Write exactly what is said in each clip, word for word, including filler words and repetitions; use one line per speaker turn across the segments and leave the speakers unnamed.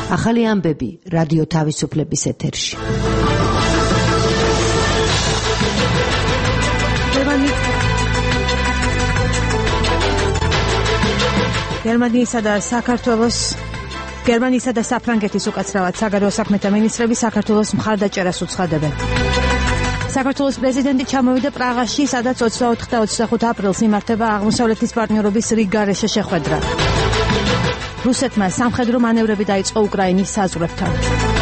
ახალი ამბები რადიო თავისუფლების ეთერში.
გერმანიისა და საქართველოს გერმანიისა და საფრანგეთის უკაცრავად საგარეო საქმეთა მინისტრები საქართველოს მხარდაჭერას უცხადებენ. საქართველოს პრეზიდენტი ჩამოვიდა პრაღაში, სადაც ოცდაოთხ და ოცდახუთ აპრილს იმართება აღმოსავლეთის პარტნიორობის რიგგარეშე შეხვედრა. რუსეთმა სამხედრო მანევრები დაიწყო უკრაინის საზღვრებთან.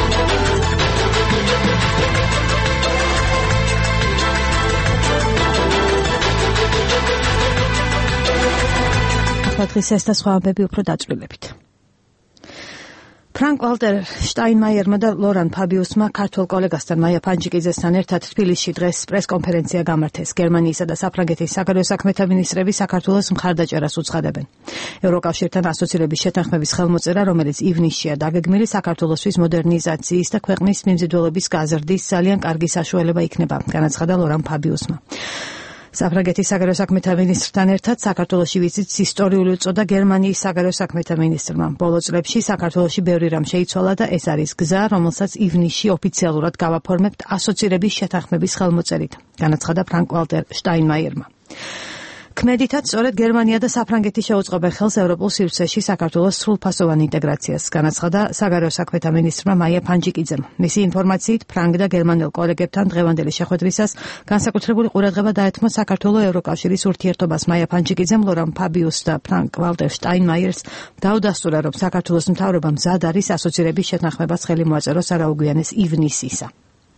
დღეს ეს და სხვა ამბები უფრო დაწვრილებით. ფრანკ ვალტერ შტაინმაიერმა და ლორან ფაბიუსმა ქართულ კოლეგასთან მაია ფანჯიკიძესთან ერთად თბილისში დღეს პრესკონფერენცია გამართეს. გერმანიისა და საფრანგეთის საგარეო საქმეთა მინისტრები საქართველოს მხარდაჭერას უცხადებენ. ევროკავშირთან ასოცირების შეთანხმების ხელმოწერა, რომელიც ივნისშია დაგეგმილი, საქართველოსთვის მოდერნიზაციის და ქვეყნის მიმზიდველობის გაზრდის ძალიან კარგი საშუალება იქნება, განაცხადა ლორან ფაბიუსმა. საფრანგეთის საგარეო საქმეთა მინისტრთან ერთად საქართველოში ვიზიტს ისტორიული უწოდა გერმანიის საგარეო საქმეთა მინისტრმა. ბოლო წლებში საქართველოში ბევრი რამ შეიცვალა და ეს არის გზა, რომელსაც ივნისში ოფიციალურად გავაფორმებთ ასოცირების შეთანხმების ხელმოწერით, განაცხადა ფრანკ ვალტერ შტაინმაიერმა. ქმედითაც სწორედ გერმანია და საფრანგეთი შეუწყობენ ხელს ევროპულ სივრცეში საქართველოს სრულფასოვან ინტეგრაციას, განაცხადა საგარეო საქმეთა მინისტრმა მაია ფანჯიკიძემ. მისი ინფორმაციით, ფრანგ და გერმანელ კოლეგებთან დღევანდელი შეხვედრისას განსაკუთრებული ყურადღება დაეთმო საქართველოს ევროკავშირის ურთიერთობას. მაია ფანჯიკიძემ ლორან ფაბიუს და ფრანკ ვალტერ შტაინმაიერს დაუდასტურა, რომ საქართველოს მთავრობამ მზად არის ასოცირების შეთანხმებას ხელი მოაწეროს არაუგვიანეს ივნისისა.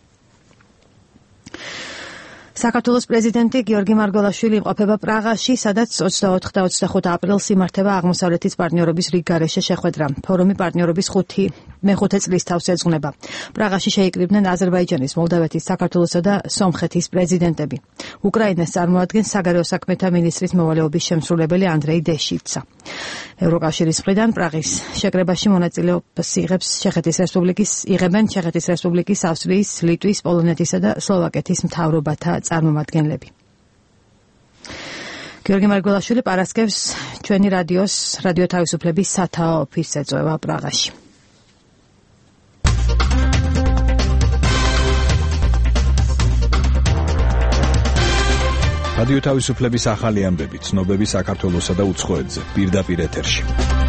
საქართველოს პრეზიდენტი გიორგი მარგველაშვილი იმყოფება პრაღაში, სადაც ოცდაოთხ და ოცდახუთ აპრილს იმართება აღმოსავლეთის პარტნიორობის რიგგარეშე შეხვედრა. ფორუმი პარტნიორობის ხუთი მეხუთე წლის თავს ეძღვნება. პრაღაში შეიკრიბნენ აზერბაიჯანის, მოლდავეთის, საქართველოსა და სომხეთის პრეზიდენტები. უკრაინას წარმოადგენს საგარეო საქმეთა მინისტრის მოვალეობის შემსრულებელი ანდრეი დეშიცა. ევროკავშირის მხრიდან პრაღის შეკრებაში მონაწილეობას იღებს ჩეხეთის რესპუბლიკის იღებენ ჩეხეთის რესპუბლიკის, ავსტრიის, ლიტვის, პოლონეთისა და სლოვაკეთის მთავრობათა წარმომადგენლები. გიორგი მარგველაშვილი პარასკევს ჩვენი რადიოს რადიო თავისუფლების სათაო ოფისს ეწვევა პრაღაში.
რადიო თავისუფლების ახალი ამბები, ცნობები საქართველოსა და უცხოეთზე, პირდაპირ ეთერში.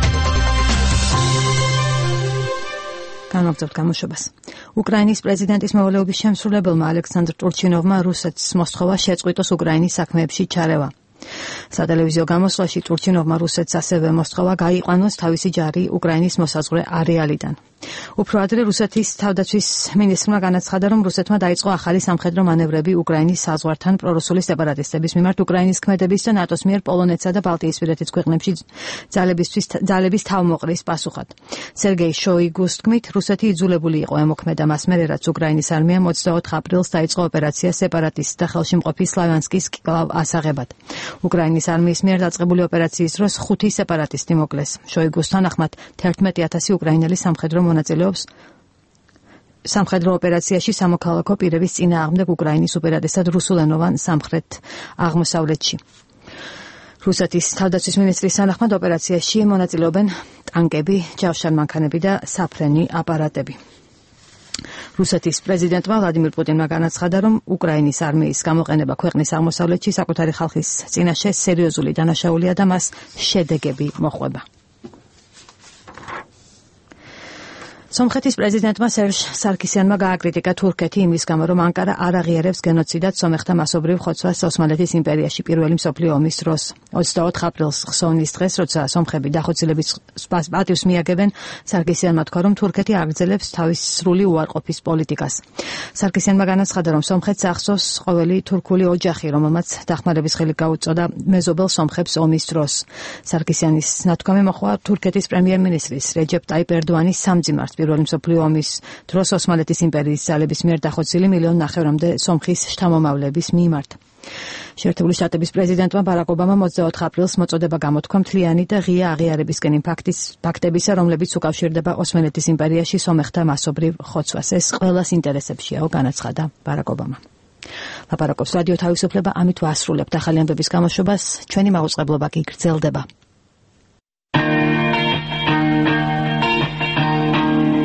განვაგრძობთ გამოშვებას. უკრაინის პრეზიდენტის მოვალეობის შემსრულებელმა ალექსანდრ ტურჩინოვმა რუსეთს მოსთხოვა შეწყვიტოს უკრაინის საქმეებში ჩარევა. სატელევიზიო გამოსვლაში ტურჩინოვმა რუსეთს ასევე მოსთხოვა გაიყვანოს თავისი ჯარი უკრაინის მოსაზღვრე არეალიდან. უფრო ადრე რუსეთის თავდაცვის მინისტრმა განაცხადა, რომ რუსეთმა დაიწყო ახალი სამხედრო მანევრები უკრაინის საზღვართან პრორუსული სეპარატისტების მიმართ უკრაინის ქმედების და ნატოს მიერ პოლონეთსა და ბალტიისპირეთის ქვეყნებში ძალებისთვის ძალების თავმოყრის პასუხად. სერგეი შოიგუს თქმით, რუსეთი იძულებული იყო ემოქმედა მას მერე, რაც უკრაინის არმიამ ოცდაოთხ აპრილს დაიწყო ოპერაცია სეპარატისტთა ხელშემყოფი სლავიანსკის კვლავ ასაღებად. უკრაინის არმიის მიერ დაწყებული ოპერაციის დროს ხუთი სეპარატისტი მოკლეს. შოიგუს თანახმად თერთმეტი ათასი უკრაინელი სამხედრო მონაწილეობს სამხედრო ოპერაციაში სამოქალაქო პირების წინააღმდეგ უკრაინის უპირატესად რუსულენოვან სამხრეთ აღმოსავლეთში. რუსეთის თავდაცვის მინისტრის თანახმად ოპერაციაში მონაწილეობენ ტანკები, ჯავშან მანქანები და საფრენი აპარატები. რუსეთის პრეზიდენტმა ვლადიმირ პუტინმა განაცხადა, რომ უკრაინის არმიის გამოყენება ქვეყნის აღმოსავლეთში საკუთარი ხალხის წინაშე სერიოზული დანაშაულია და მას შედეგები მოჰყვება. სომხეთის პრეზიდენტმა სერჟ სარქისიანმა გააკრიტიკა თურქეთი იმის გამო, რომ ანკარა არ აღიარებს გენოციდად სომეხთა მასობრივ ხოცვას ოსმალეთის იმპერიაში პირველი მსოფლიო ომის დროს. ოცდაოთხ აპრილს ხსოვნის დღეს, როცა სომხები დახოცილების პატივს მიაგებენ, სარქისიანმა თქვა, რომ თურქეთი აგრძელებს თავის სრული უარყოფის პოლიტიკას. სარქისიანმა განაცხადა, რომ სომხეთს ახსოვს ყოველი თურქული ოჯახი, რომელმაც დახმარების ხელი გაუწოდა მეზობელ სომხებს ომის დროს. სარქისიანის ნათქვამი მოჰყვა თურქეთის პრემიერ-მინისტრის რეჯეპ ტაიპ ერდოანის სამძიმარს პირველი მსოფლიო ომის დროს ოსმალეთის იმპერიის ძალების მიერ დახოცილი მილიონ ნახევრამდე სომხის შთამომავლების მიმართ. შეერთებული შტატების პრეზიდენტმა ბარაკ ობამამ ოცდაოთხ აპრილს მოწოდება გამოთქვა მთლიანი და ღია აღიარებისკენ იმ ფაქტის ფაქტებისა, რომლებიც უკავშირდება ოსმალეთის იმპერიაში სომეხთა მასობრივ ხოცვას. ეს ყველას ინტერესებშიაო, განაცხადა ბარაკ ობამა. ლაპარაკობს რადიო თავისუფლება, ამით ვასრულებთ ახალი ამბების გამოშვებას, ჩვენი მაუწყებლობა კი გრძელდება.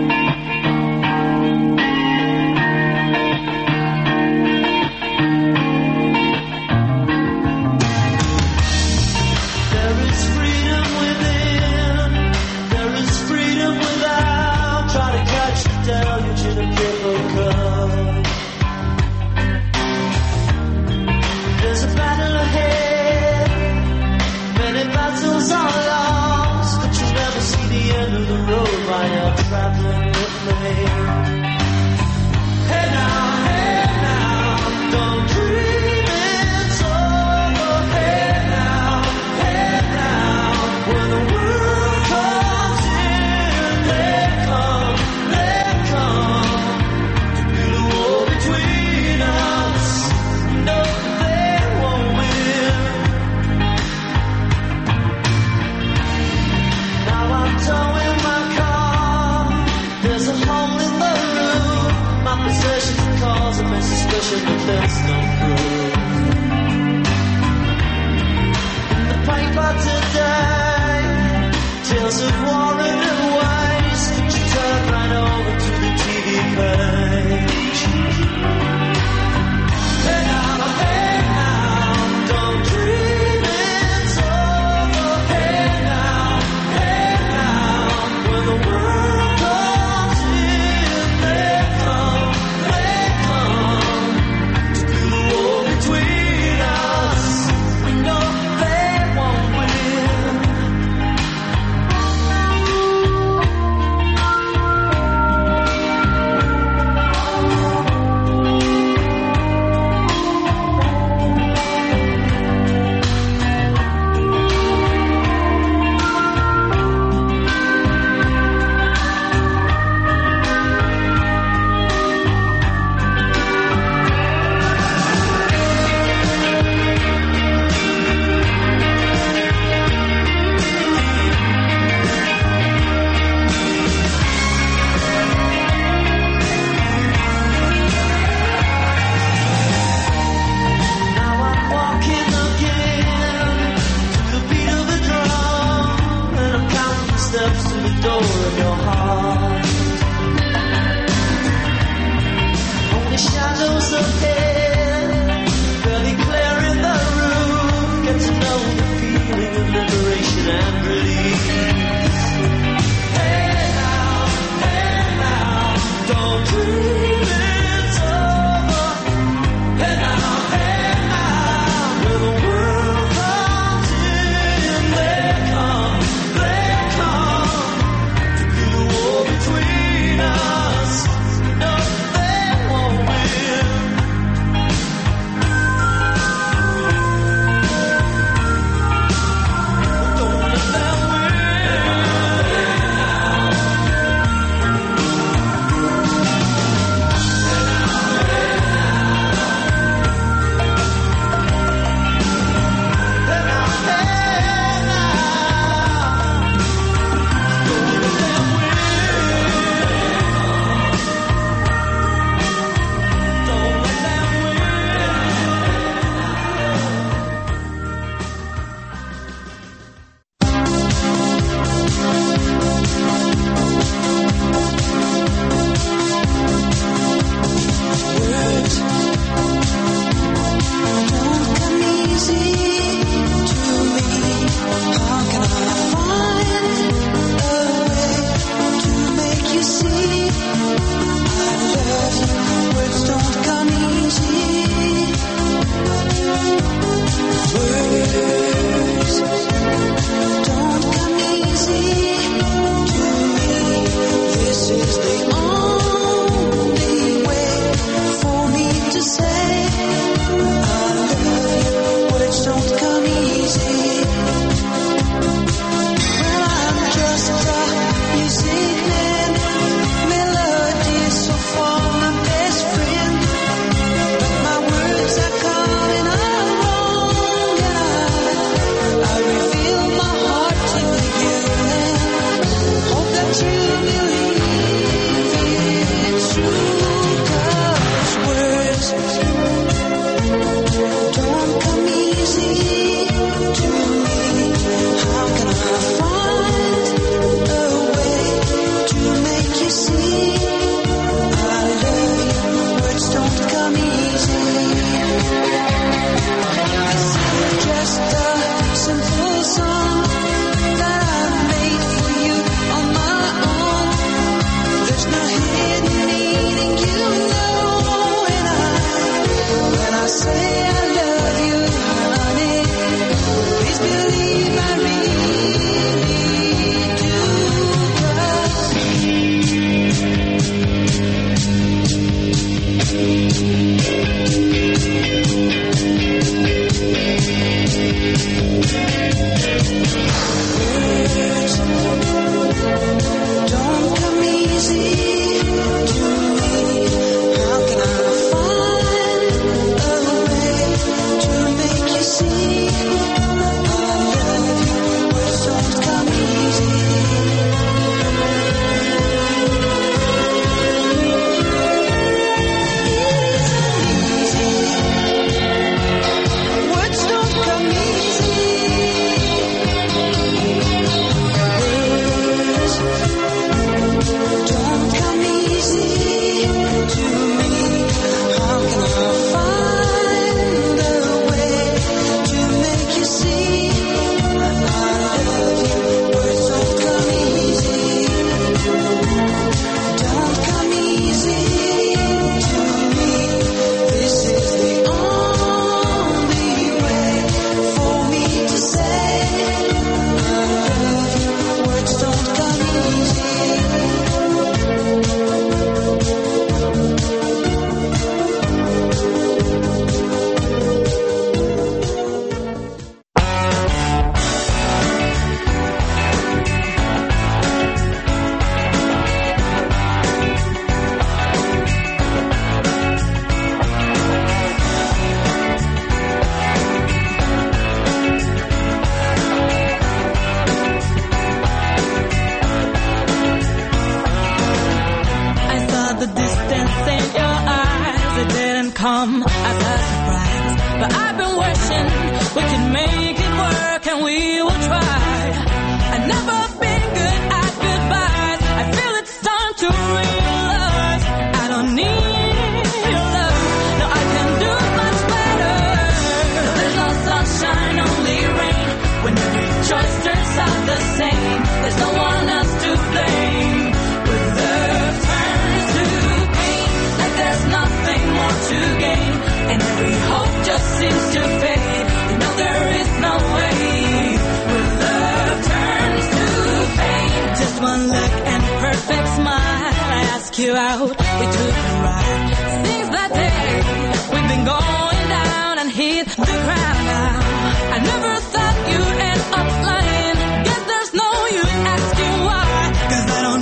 come as a surprise. But I've been wishing we could make it work, and we will try. I've never been good at goodbyes. I feel it's time to realize I don't need your love. No, I can do much better. No, there's no sunshine, only rain. When every choice turns out the same, there's no one else to blame. When love turns to pain, like there's nothing more to gain, and every hope just seems to fade. You know there is no way. When love turns to pain, just one look and a perfect smile. I ask you out, we took a ride. Since that day, we've been going down and hit the ground now. I never thought you'd end up lying. Guess there's no use asking why, 'cause I don't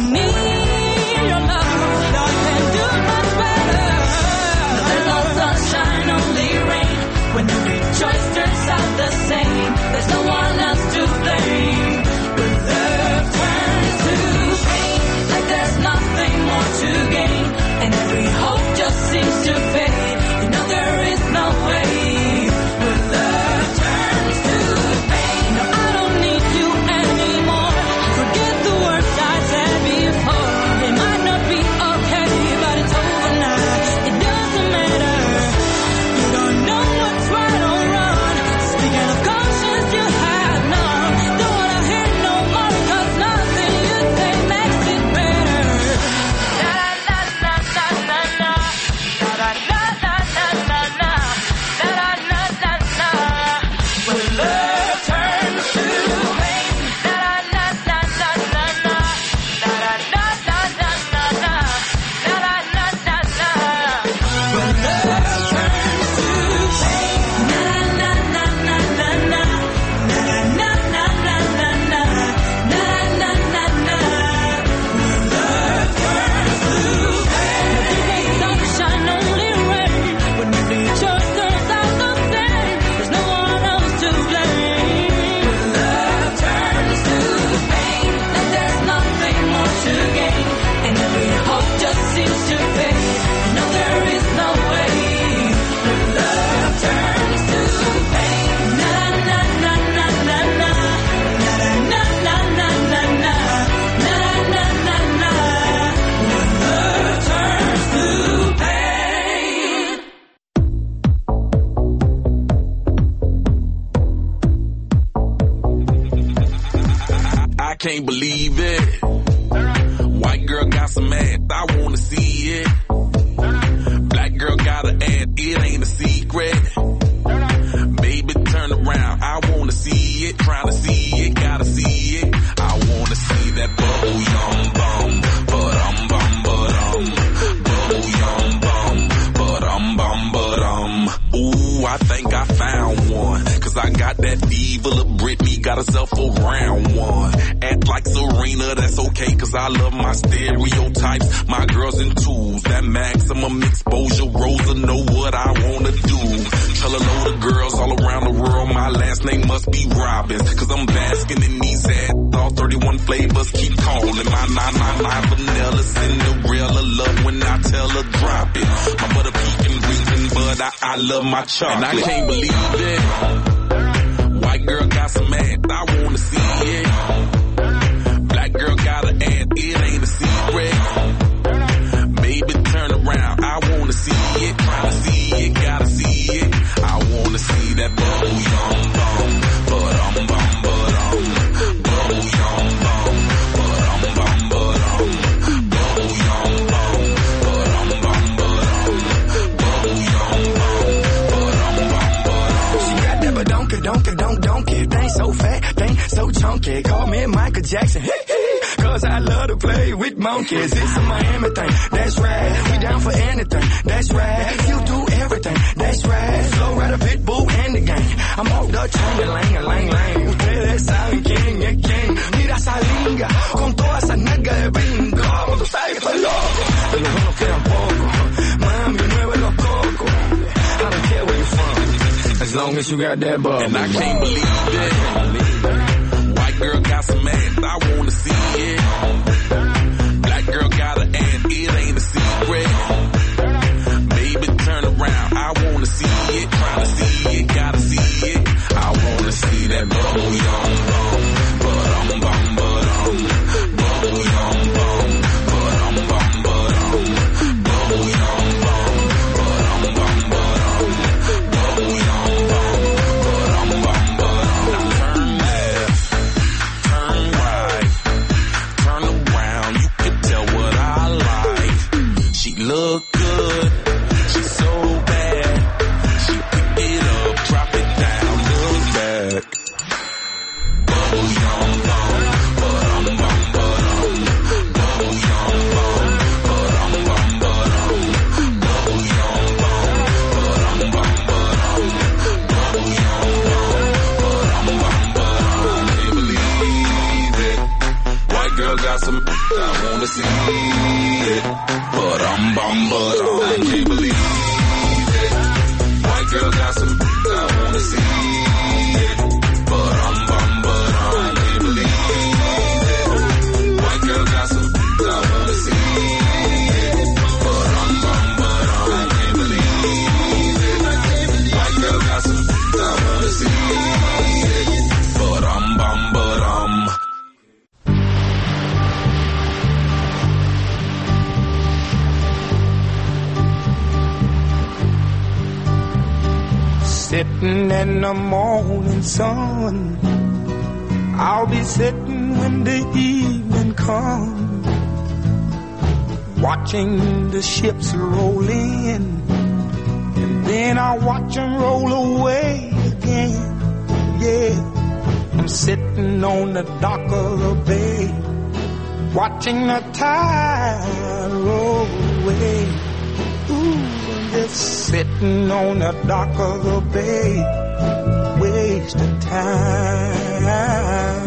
need your love. No, I can do much better. No, there's no sunshine, only rain. When every choice turns out the same, there's no one else to blame. When love turns to pain, like there's nothing more to gain, and every hope just seems to fade. You know there is no way. When love turns to pain, no, I don't need you anymore. Forget the words I said before. It might not be okay, but it's over now. It doesn't matter. You don't know what's right or wrong. Speaking of conscience, you have none. Don't wanna hear no more, 'cause nothing you say makes it better. Na na na na na na. Na na na na na na. Na na na na na. When love turns to pain. Na na na na na na. Na na na na na na. Na na na na na. When love turns to pain. Na na na na na na. Na na na na na na. Na na na na. When love turns to pain. There's no sunshine, only rain. When every choice turns out the same, there's no one else to blame. When love turns to pain, like there's nothing more to gain, and every hope just seems to fade. You know there is no way. When love turns to pain, na na na na na na, na na na na na na, na na na na. When love turns to pain.
I can't believe it. White girl got some ass, I wanna see it. Black girl got an ass, it ain't a secret. Baby, turn around, I wanna see it. Trying to see it, gotta see it. I wanna see that bubble yum bum, but um bum but um, bubble yum bum, but um bum but um. Ooh, I think I found one, 'cause I got that fever. Lil' Britney got herself a round one. Act like Serena, that's okay, 'cause I love my stereotypes. My girls in twos, that maximum exposure. Rosa know what I wanna do. Tell a load of girls all around the world my last name must be Robbins, 'cause I'm basking in these ads. All thirty-one flavors keep calling. My nine nine nine vanilla Cinderella love when I tell her drop it. My butter pecan reason, but I, I love my chocolate. And I can't believe it. White girl got some ass, I wanna see it. Black girl got an ass, it ain't a secret. Baby, turn around, I wanna see it. Tryna see it, gotta see it. I wanna see that bubble yum bum, but um bum but um, bubble yum bum, but um bum but um, bubble yum bum, but um bum but um, bubble yum bum, but um bum but um.
She got that but don't don't don't don't it. Thing so fat, thing so chunky. Call me Michael Jackson. Cause I love to play with monkeys. It's a Miami thing, that's right. We down for anything, that's right. You do everything, that's right. Flow Rider, Pitbull, and the gang. I'm off the chain, lang, lang, lang. Ustedes saben quién es quién. Mira esa liga, con toda esa nalga de bingo. Tú sabes que estoy loco, de los buenos quedan pocos. Mami, mueve los cocos. I don't care where you're from, as long as you got that bubble.
And I can't believe it. White girl got some ass, I wanna see it. Black girl got an ass, it ain't a secret. Baby, turn around, I I wanna see it. But I'm bum, but I can't believe it. White girl got some, I wanna see it. But I'm bum, but I can't believe it. White girl got some, I wanna see it. But I'm bum, but I can't believe it. White girl got some, I wanna see it. But I'm bum, but I'm.
Sitting in the morning sun, I'll be sitting when the evening comes, watching the ships roll in, and then I'll watch them roll away again. Yeah, I'm sitting on the dock of the bay, watching the tide roll away. Ooh, just sitting on the dock of the bay, wasting time.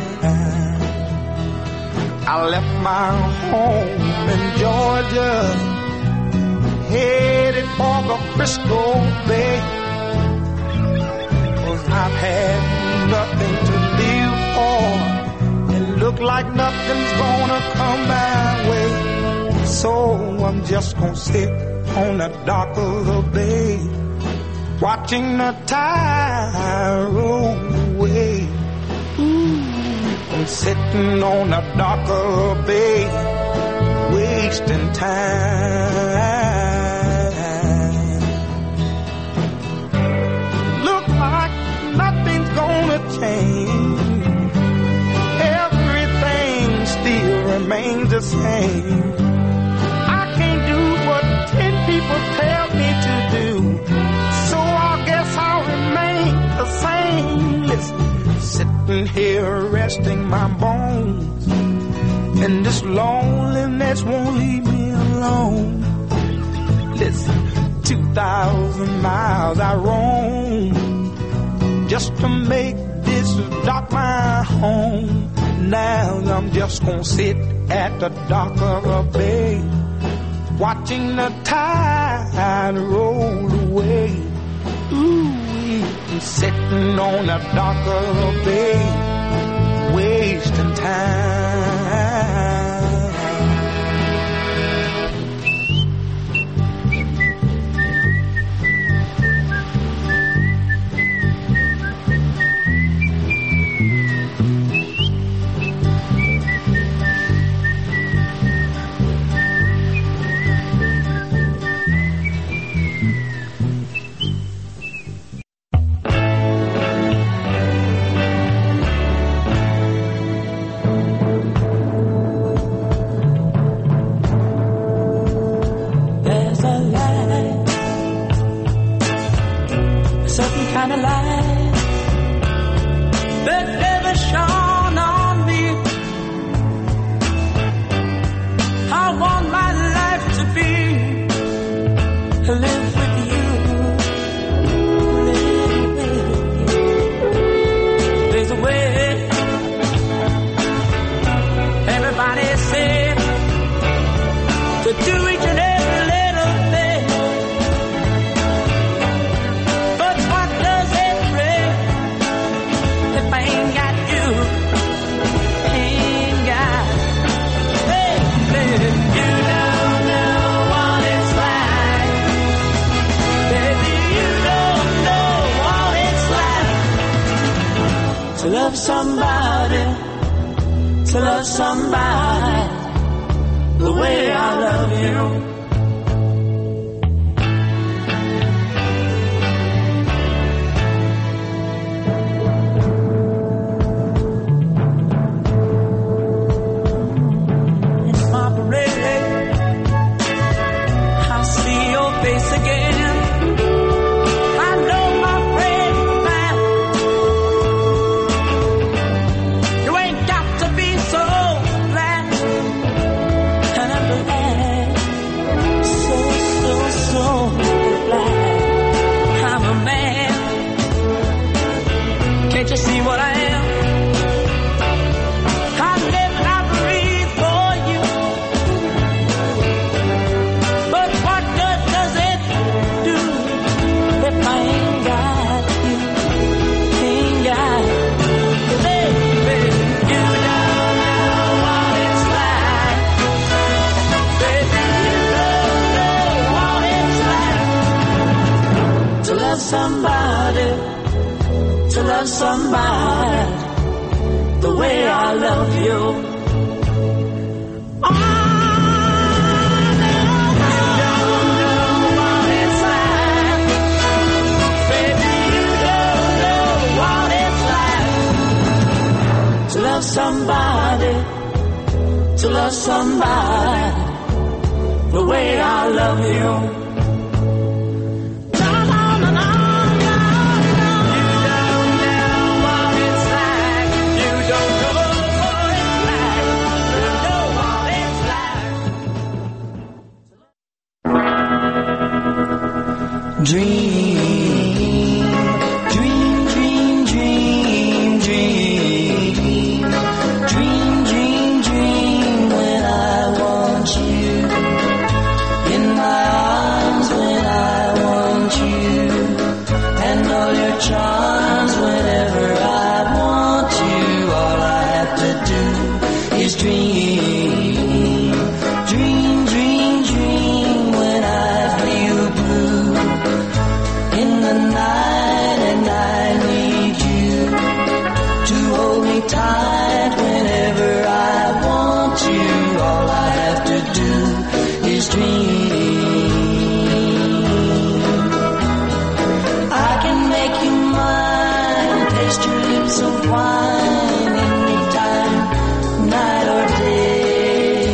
I left my home in Georgia, headed for the Frisco Bay, 'cause I've had nothing to live for, and look like nothing's gonna come my way. So I'm just gonna sit on the dock of the bay, watching the tide roll away. Ooh, I'm sitting on the dock of the bay, wasting time. Look like nothing's gonna change, everything still remains the same. People tell me to do, so I guess I'll remain the same. Listen, sitting here resting my bones, and this loneliness won't leave me alone. Listen, two thousand miles I roam just to make this dock my home. Now I'm just gonna sit at the dock of a bay, watching the tide roll away. Ooh, I'm sitting on the dock of the bay, wasting time.
Kind of light that never shone on me. I want my life to be to live with you, live with you. There's a way. Everybody said to do each and every little thing. To love somebody, to love somebody the way I love you. In my parade, I'll see your face again. somebody the way I love you. Oh, love somebody, to love somebody the way I love you. No, no, no, no, no, no. You don't know what it's like. You don't know what it's like. You know what it's like. Dream, dream, dream, dream, dream. Dream, dream, dream when I want you. In my arms when I want you. And all your charms whenever I want you. All I have to do is dream. Dream, dream, dream when I feel blue. In the night and I need you to hold me tight whenever I want you. All I have to do is dream. I can make you mine, taste your lips of wine anytime, night or day.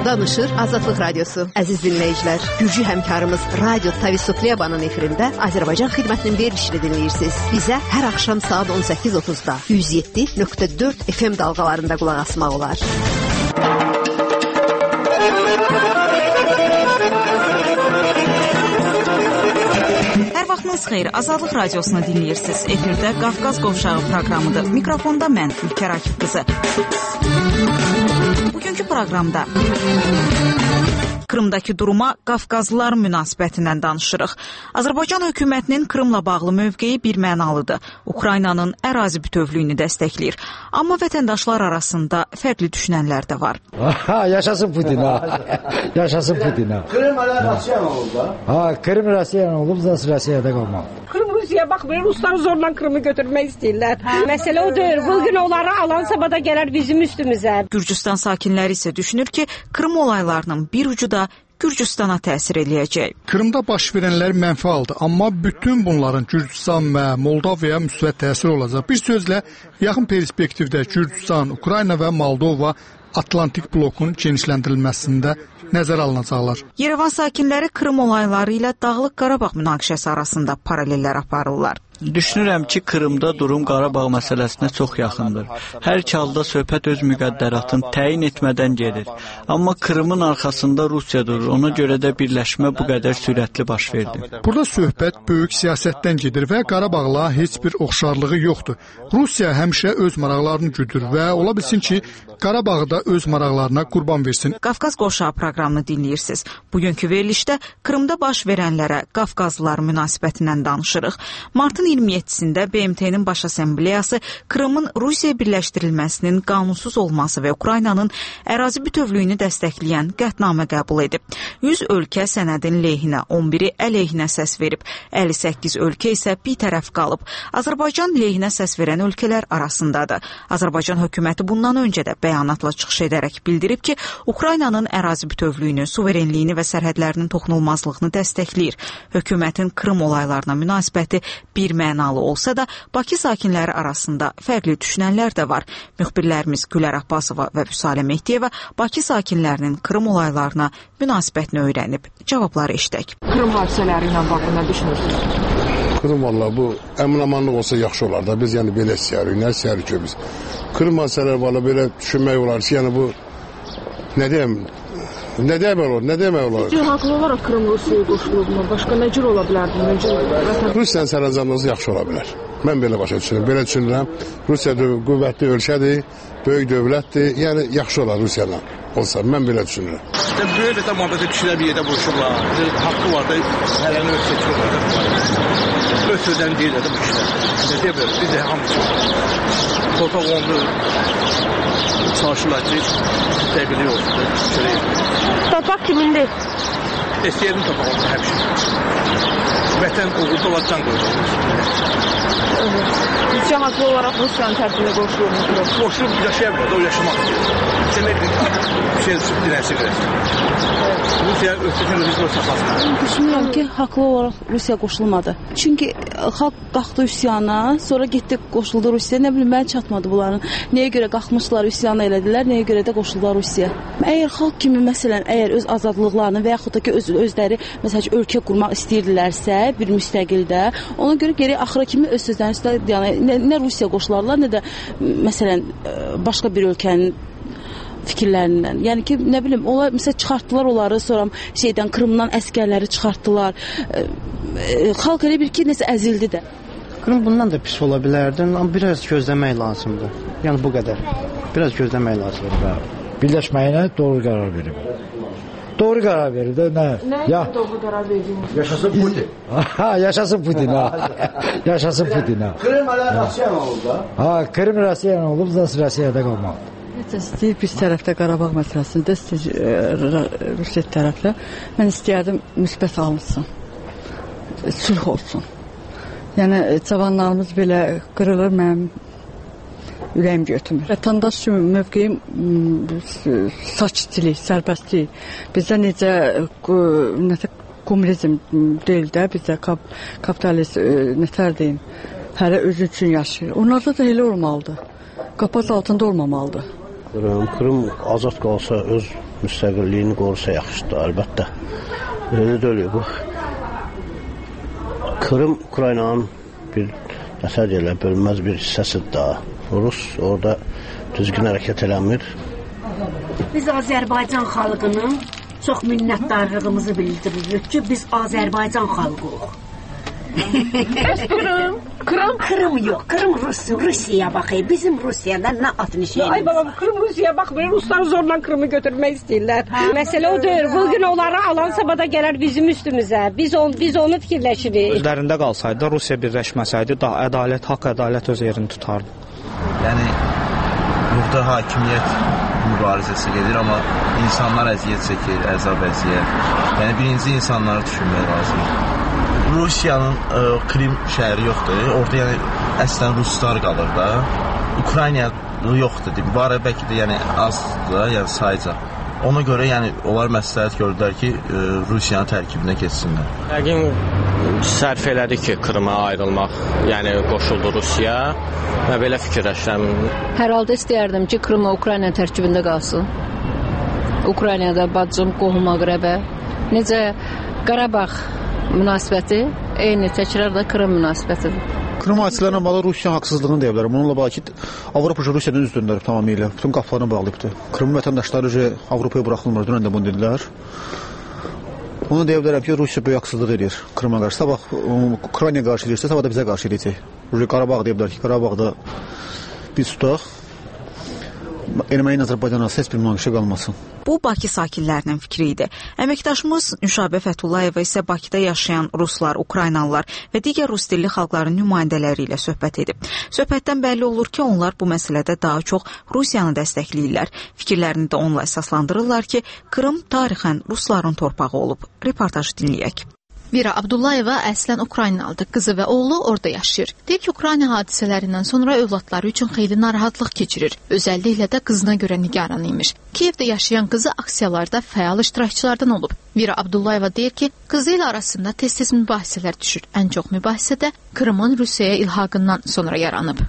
Danışır Azadlıq Radiosu. Əziz dinləyicilər, Gürcü həmkarımız Radio Tavisuklebanın efirində Azərbaycan xidmətinin verilişini dinləyirsiniz. Bizə hər axşam saat on səkkiz otuzda yüz yeddi nöqtə dörd F M dalğalarında qulaq asmaq olar.
Hər vaxtınız xeyir, Azadlıq Radiosunu dinləyirsiniz. Efirdə Qafqaz Qovşağı proqramıdır. Mikrofonda mən, Ülkər Akif qızı. Bugünkü proqramda Krımdakı duruma Qafqazlılar münasibətindən danışırıq. Azərbaycan hökumətinin Krımla bağlı mövqeyi birmənalıdır. Ukraynanın ərazi bütövlüyünü dəstəkləyir. Amma vətəndaşlar arasında fərqli düşünənlər də var.
Ha, yaşasın Putin ha. Yaşasın Putin ha. Krım hala Rusiya olub da? Ha, Krım Rusiya olub, zas Rusiyada qalmaq.
Krım Rusiya baxmır, Ruslar zorla Krımı götürmək istəyirlər. Məsələ o deyil. Bugün onları alan sabada gələr bizim üstümüzə.
Gürcüstan sakinləri isə düşünür ki, Krım olaylarının bir ucu da Gürcüstana təsir eləyəcək.
Krımda baş verənlər mənfi aldı, amma bütün bunların Gürcüstan və Moldovaya müsbət təsir olacaq. Bir sözlə, yaxın perspektivdə Gürcüstan, Ukrayna və Moldova Atlantik blokun genişləndirilməsində nəzərə alınacaqlar.
Yerevan sakinləri Krım olayları ilə Dağlıq Qarabağ münaqişəsi arasında paralellər aparırlar.
Düşünürəm ki, Krımda durum Qarabağ məsələsinə çox yaxındır. Hər iki halda söhbət öz müqəddəratını təyin etmədən gedir. Amma Krımın arxasında Rusiya durur. Ona görə də birləşmə bu qədər sürətli baş verdi.
Burada söhbət böyük siyasətdən gedir və Qarabağla heç bir oxşarlığı yoxdur. Rusiya həmişə öz maraqlarını güdür və ola bilsin ki, Qarabağı da öz maraqlarına qurban versin.
Qafqaz Qovşağı proqramını dinləyirsiniz. Bugünkü verilişdə Krımda baş verənlərə Qafqazlılar münasibətindən danışırıq. Martın iyirmi yeddisində B M T-nin Baş Assambleyası Krımın Rusiya birləşdirilməsinin qanunsuz olması və Ukraynanın ərazi bütövlüyünü dəstəkləyən qətnamə qəbul edib. yüz ölkə sənədin lehinə, on biri əleyhinə səs verib. əlli səkkiz ölkə isə bitərəf qalıb. Azərbaycan lehinə səs verən ölkələr arasındadır. Azərbaycan hökuməti bundan öncə də bəyanatla çıxış edərək bildirib ki, Ukraynanın ərazi bütövlüyünü, suverenliyini və sərhədlərinin toxunulmazlığını dəstəkləyir. Hökumətin Krım olaylarına münasibəti bir mənalı olsa da, Bakı sakinləri arasında fərqli düşünənlər də var. Müxbirlərimiz Gülər Abbasova və Vüsalə Mehdiyeva Bakı sakinlərinin Krım olaylarına münasibətini öyrənib. Cavabları eşitək.
Krım hadisələri ilə bağlı nə düşünürsünüz?
Krım valla bu əmin-amanlıq olsa yaxşı olar da. Biz yəni belə istəyirik, nə istəyirik ki biz. Krım hadisələri valla belə düşünmək olar ki, yəni bu nə deyəm, nə demək olar, nə demək olar?
Sizcə haqlı olaraq Krım Rusiyaya qoşulubmu? Başqa nə cür ola bilərdi?
Rusiyanın sərəncamlığı yaxşı ola bilər. Mən belə başa düşünürəm. Belə düşünürəm. Rusiya qüvvətli ölkədir, böyük dövlətdir. Yəni yaxşı olar Rusiyayla olsa. Mən belə düşünürəm.
İşte böyle de muhabbete kişiler bir yerde buluşurlar. Hakkı var da herhalde öyle seçiyorlar. Öyle sözden değil de bu kişiler. Ne diye böyle? Biz de hamısı. Torpak oldu. Çalışırlar ki sevgili olsun. Şöyle.
Torpak kimindir?
Eskiyer'in torpak oldu her şey. Vətən uğurda olacaqdan qoyulur.
Sizcə haqlı olaraq Rusiyanın tərəfinə qoşulur.
Qoşulub yaşaya bilər, o yaşamaq istəyir. Demək ki, bir şey düşüb dirənsə verəsin. Rusiya ötürkən Rusiya saxlasın.
Düşünürəm ki, haqlı olaraq Rusiya qoşulmadı. Çünki xalq qalxdı üsyana, sonra getdi qoşuldu Rusiya. Nə bilim, mən çatmadı bunların. Nəyə görə qalxmışlar, üsyana elədilər, nəyə görə də qoşuldular Rusiya. Əgər xalq kimi, məsələn, əgər öz azadlıqlarını və yaxud da ki, öz, özləri, məsələn, ölkə qurmaq istəyirdilərsə, bir müstəqildə, ona görə geri axıra kimi öz sözlərini üstə, yəni, nə, nə Rusiya qoşularlar, nə də, məsələn, başqa bir ölkənin fikirlərindən. Yəni ki, nə bilim, onlar məsələn çıxartdılar onları, sonra şeydən Krımdan əskərləri çıxartdılar. E, e, xalq elə bir ki, nəsə əzildi də.
Krım bundan da pis ola bilərdi, amma biraz gözləmək lazımdır. Yəni bu qədər. Biraz gözləmək lazımdır.
Birləşməyinə doğru qərar verib. Doğru qərar verir də, nə?
Nə ya, doğru qərar verdiniz?
Yaşasın Putin. Ha, yaşasın Putin ha. Yaşasın Putin ha.
Krım hala Rusiya olub da?
Ha, Krım Rusiya olub, zas Rusiyada qalmaq.
İstəyir biz tərəfdə Qarabağ məsələsində, istəyir Rusiya tərəfdə. Mən istəyərdim müsbət alınsın, sülh olsun. Yəni, cavanlarımız belə qırılır, mənim ürəyim götürmür. Vətəndaş kimi mövqeyim saççilik, sərbəstlik. Bizdə necə, necə kommunizm deyil də, bizdə kap, kapitalist, nətər deyim, hərə özü üçün yaşayır. Onlarda da elə olmalıdır. Qapaz altında olmamalıdır.
Krım azad qalsa, öz
müstəqilliyini qorusa yaxşıdır, əlbəttə. Elə də ölüyor bu. Kırım Ukraynanın bir nəsə deyirlər, bölünməz bir hissəsidir daha. Rus orada düzgün hərəkət eləmir.
Biz Azərbaycan xalqının çox minnətdarlığımızı bildiririk ki, biz Azərbaycan xalqıyıq. Kırım. Kırım. Kırım yok. Kırım Rus, Rusiya bakıyor. Bizim Rusya'dan ne atını şeyimiz.
Ay babam Kırım Rusya'ya bakmıyor. Ruslar zorla Kırım'ı götürmek istiyorlar. Mesele odur. Bugün onları alan sabada gelir bizim üstümüze. Biz, on, biz onu fikirləşirik.
Özlərində qalsaydı, Rusiya birləşməsəydi, daha ədalət, haqq ədalət öz yerini tutardı.
Yəni, burada hakimiyyət mübarizəsi gedir, amma insanlar əziyyət çəkir, əzab əziyyət. Yəni, birinci insanları düşünmək lazımdır. Rusiyanın ə, Krim şəhəri yoxdur. Orada yəni əslən ruslar qalır da. Ukrayna yoxdur. Var bəlkə də yəni azdır da, yəni sayca. Ona görə yəni onlar məsləhət gördülər ki, ə, Rusiyanın tərkibinə keçsinlər.
Yəqin sərf elədi ki, Krıma ayrılmaq, yəni qoşuldu Rusiya. Mən belə fikirləşirəm.
Hər halda istəyərdim ki, Krıma Ukrayna tərkibində qalsın. Ukraynada bacım, qohum, əqrəbə. Necə Qarabağ münasibəti eyni təkrar da Kırım münasibətidir.
Kırım hadisələrlə bağlı Rusiya haqsızlığını deyə bilərəm. Onunla bağlı ki, Avropa Rusiyadan üz döndürüb tamamilə. Bütün qapılarını bağlayıbdır. Kırım vətəndaşları Avropaya buraxılmır. Dünən də bunu dedilər. Onu deyə bilərəm ki, Rusiya böyük haqsızlıq edir Kırıma qarşı. Sabah Ukraynaya qarşı edirsə, sabah da bizə qarşı edəcək. Qarabağ deyə bilər ki, Qarabağda biz tutaq. Erməni Azərbaycan arası heç bir münaqişə qalmasın.
Bu, Bakı sakinlərinin fikri idi. Əməkdaşımız Nüşabə Fətullayeva isə Bakıda yaşayan ruslar, Ukraynalılar və digər rus dilli xalqların nümayəndələri ilə söhbət edib. Söhbətdən bəlli olur ki, onlar bu məsələdə daha çox Rusiyanı dəstəkləyirlər. Fikirlərini də onunla əsaslandırırlar ki, Krım tarixən rusların torpağı olub. Reportajı dinləyək.
Vera Abdullayeva əslən Ukraynalıdır. Qızı və oğlu orada yaşayır. Deyir ki, Ukrayna hadisələrindən sonra övladları üçün xeyli narahatlıq keçirir. Özəlliklə də qızına görə nigaran imiş. Kiyevdə yaşayan qızı aksiyalarda fəal iştirakçılardan olub. Vera Abdullayeva deyir ki, qızı ilə arasında tez-tez mübahisələr düşür. Ən çox mübahisə də Krımın Rusiyaya ilhaqından sonra yaranıb.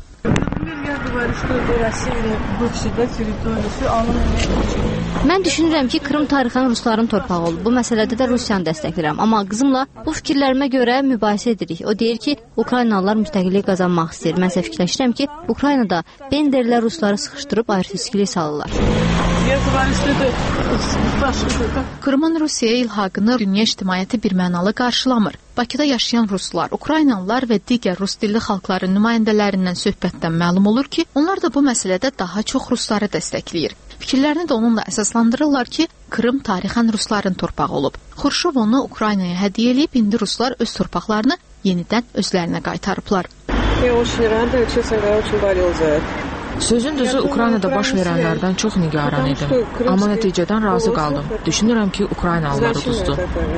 Mən düşünürəm ki, Krım tarixən rusların torpağı olub. Bu məsələdə də Rusiyanı dəstəkləyirəm. Amma qızımla bu fikirlərimə görə mübahisə edirik. O deyir ki, Ukraynalılar müstəqillik qazanmaq istəyir. Mən isə fikirləşirəm ki, Ukraynada Benderlər rusları sıxışdırıb ayrı-seçkilik salırlar.
Krımın Rusiyaya ilhaqını dünya ictimaiyyəti birmənalı qarşılamır. Bakıda yaşayan ruslar, Ukraynalılar və digər rus dilli xalqların nümayəndələrindən söhbətdən məlum olur ki, onlar da bu məsələdə daha çox rusları dəstəkləyir. Fikirlərini də onunla əsaslandırırlar ki, Krım tarixən rusların torpağı olub. Xurşov onu Ukraynaya hədiyyə edib, indi ruslar öz torpaqlarını yenidən özlərinə qaytarıblar.
Sözün düzü, Ukraynada baş verənlərdən çox nigaran idim. Amma nəticədən razı qaldım. Düşünürəm ki, Ukraynalılar uduzdu.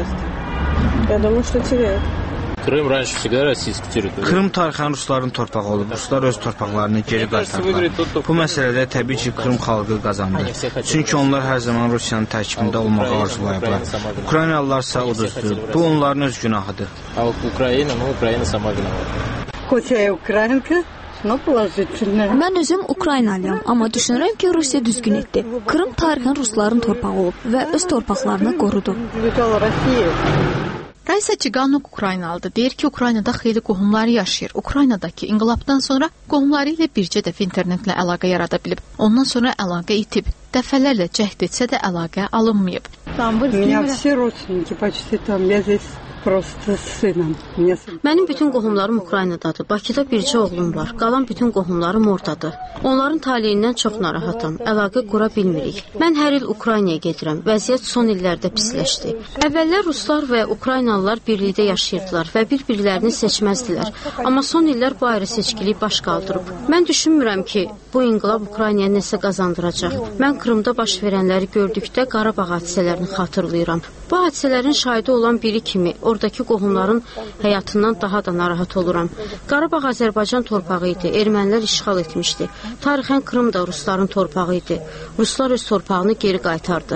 Krım tarixən rusların torpağı olub. Ruslar öz torpaqlarını geri qaytardılar. Bu məsələdə təbii ki, Krım xalqı qazandı. Çünki onlar hər zaman Rusiyanın tərkibində olmağı arzulayıblar. Ukraynalılarsa uduzdu. Bu onların öz günahıdır.
Mən özüm Ukraynalıyam, amma düşünürəm ki, Rusiya düzgün etdi. Krım tarixən rusların torpağı olub və öz torpaqlarını qorudu.
Raysa Çiqanok Ukraynalıdır. Deyir ki, Ukraynada xeyli qohumları yaşayır. Ukraynadakı inqilabdan sonra qohumları ilə bircə dəfə internetlə əlaqə yarada bilib. Ondan sonra əlaqə itib. Dəfələrlə cəhd etsə də əlaqə alınmayıb.
Mənim bütün qohumlarım Ukraynadadır. Bakıda bircə oğlum var. Qalan bütün qohumlarım oradadır. Onların taleyindən çox narahatam. Əlaqə qura bilmirik. Mən hər il Ukraynaya gedirəm. Vəziyyət son illərdə pisləşdi. Əvvəllər ruslar və Ukraynalılar birlikdə yaşayırdılar və bir-birlərini seçməzdilər. Amma son illər bu ayrı seçkilik baş qaldırıb. Mən düşünmürəm ki, bu inqilab Ukraynaya nəsə qazandıracaq. Mən Krımda baş verənləri gördükdə Qarabağ hadisələrini xatırlayıram. Bu hadisələrin şahidi olan biri kimi oradakı qohumların həyatından daha da narahat oluram. Qarabağ Azərbaycan torpağı idi. Ermənilər işğal etmişdi. Tarixən Krım da rusların torpağı idi. Ruslar öz torpağını geri qaytardı.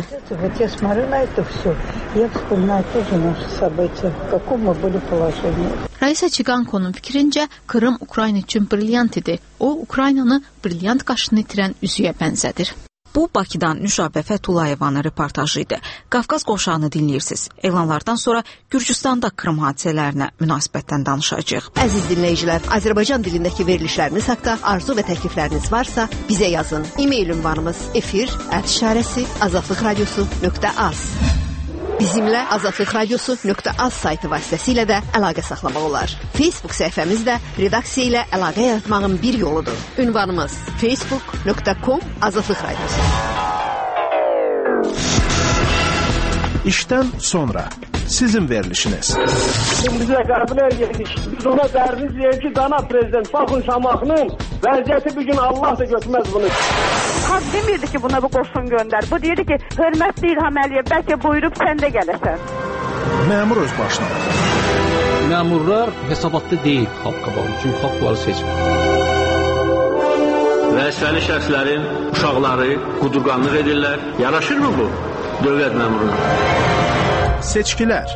Raysa Çiqankonun fikrincə, Krım Ukrayna üçün brilyant idi. O, Ukraynanı brilyant qaşını itirən üzüyə bənzədir.
Bu, Bakıdan Nüşabə Fətulayevanın reportajı idi. Qafqaz qovşağını dinləyirsiniz. Elanlardan sonra Gürcüstanda Krım hadisələrinə münasibətdən danışacağıq.
Əziz dinləyicilər, Azərbaycan dilindəki verilişləriniz haqda arzu və təklifləriniz varsa bizə yazın. E-mail ünvanımız efir ət işarəsi azadlıq radiosu nöqtə az. Bizimlə azadlıq radiosu nöqtə az saytı vasitəsilə də əlaqə saxlamaq olar. Facebook səhifəmiz də redaksiya ilə əlaqə yaratmağın bir yoludur. Ünvanımız facebook nöqtə com azadlıq radiosu.
İşdən sonra sizin verilişiniz.
Şimdi bizə qəbilər yedik. Biz ona dəriniz deyək ki, dana prezident Baxın Şamaxının vəziyyəti bir gün Allah da götürməz bunu.
Xalq demirdi ki, buna bu qoşun göndər. Bu deyirdi ki, hörmətli İlham Əliyev, bəlkə buyurub sən də gələsən.
Məmur öz başına.
Məmurlar hesabatlı deyil xalq qabağı. Çünki xalq bunları seçmir.
Vəzifəli şəxslərin uşaqları qudurqanlıq edirlər. Yaraşırmı bu dövlət məmuruna?
Seçkilər.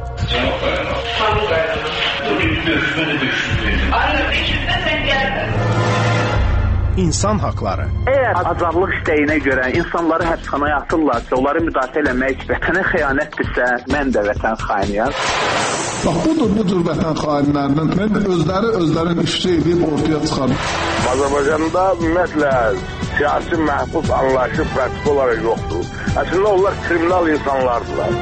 İnsan haqları.
Əgər azadlıq istəyinə görə insanları həbsxanaya atırlarsa, onları müdafiə eləmək vətənə xəyanətdirsə, mən də vətən xainiyəm.
Bax, budur, budur vətən xainlərindən. Mən özləri özlərin işçi edib ortaya çıxarım.
Azərbaycanda ümumiyyətlə siyasi məhbus anlayışı pratik olaraq yoxdur. Əslində onlar kriminal insanlardılar.